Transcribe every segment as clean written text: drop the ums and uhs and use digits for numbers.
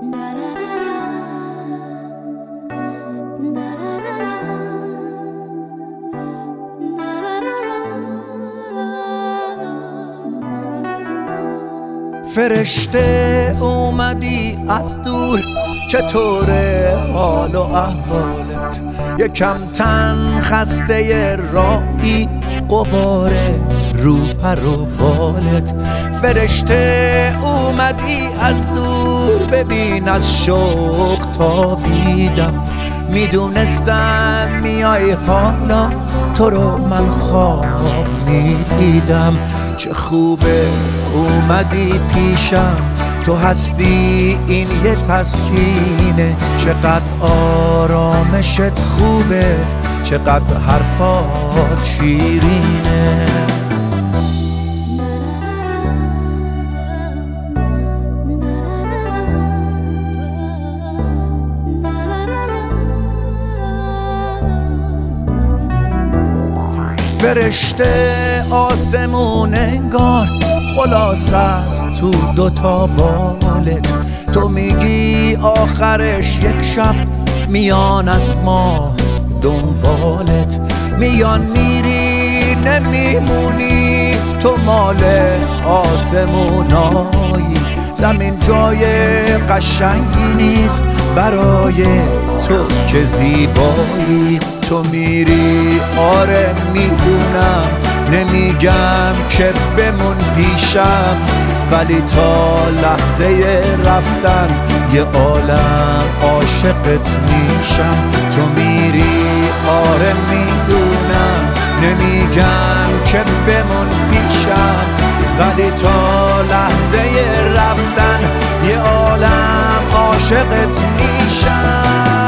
فرشته اومدی از دور، چطوره حال و احوالت؟ یکم تن خسته راهی، غباره رو پر و بالت. فرشته اومدی از دور، ببین از شوق تابیدم. میدونستم میای حالا، تو رو من خواب میدیدم. چه خوبه اومدی پیشم، تو هستی این یه تسکینه. چقدر آرامشت خوبه، چقدر حرفات شیرینه. فرشته آسمون انگار خلاص است تو دوتا بالت. تو میگی آخرش یک شب میان از ما دنبالت. میان میری نمیمونی، تو مال آسمونایی. زمین جای قشنگی نیست برای تو که زیبایی. تو میری آره میدونم، نمیگم که بمون پیشم، ولی تا لحظه رفتن یه عالم عاشقت میشم. تو میری آره میدونم، نمیگم که بمون پیشم، ولی تا لحظه رفتن یه عالم عاشقت میشم.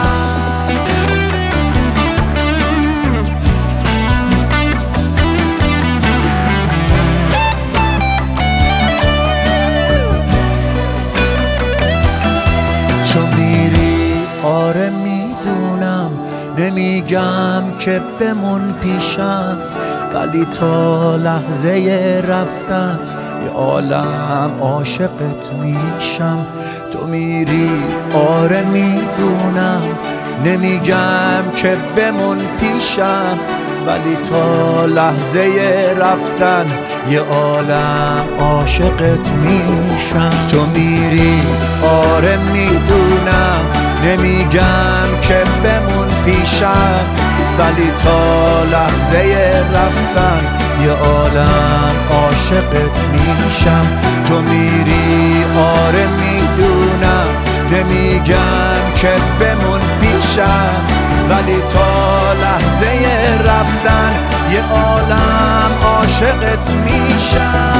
آره میدونم، نمیگم که بمون پیشم، ولی تا لحظه رفتن یه عالم عاشقت میشم. تو میری آره میدونم، نمیگم که بمون پیشم، ولی تا لحظه رفتن یه عالم عاشقت میشم. تو میری آره میدونم، نمیگم که بمون پیشم، ولی تا لحظه رفتن یه عالم عاشقت میشم. تو میری آره میدونم، نمیگم که بمون پیشم، ولی تا لحظه رفتن یه عالم عاشقت میشم.